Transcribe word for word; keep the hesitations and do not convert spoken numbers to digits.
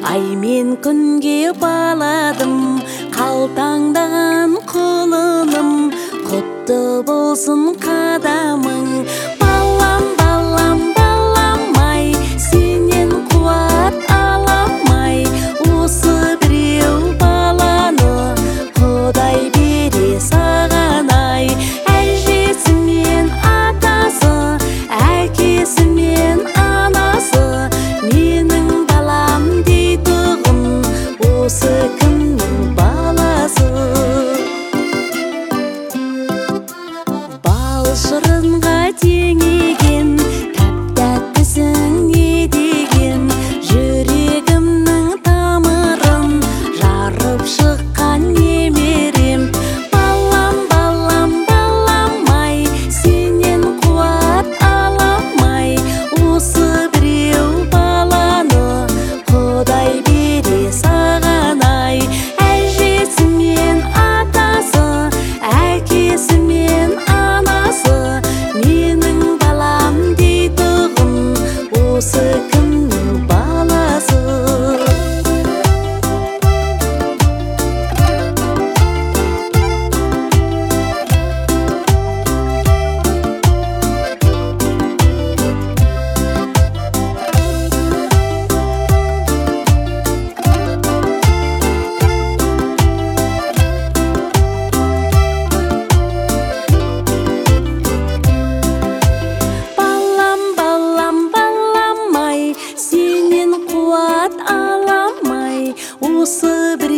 Ай мен күнге баладым, қалтаңдан құлыным, құтты болсын қадамың. Балам, балам, балам-ай, сенен қуат аламай, осы біреу баланы Құдай бере саған-ай. Әжесі мен атасы, әкесі мен анасы, менің балам дейтұғын, осы кімнің баласы? Бал шырынға теңеген, тәп-тәттісің не деген, жүрегімнің тамырын жарып шыққан немерем. Балам, балам, балам-ай, сенен қуат аламай, осы біреу баланы Құдай бере саған-ай. Әжесі мен атасы, әкесі мен анасы, менің балам дейтұғын, осы кімнің баласы? Балам, балам, балам-ай, сенен қуат аламай, осы бір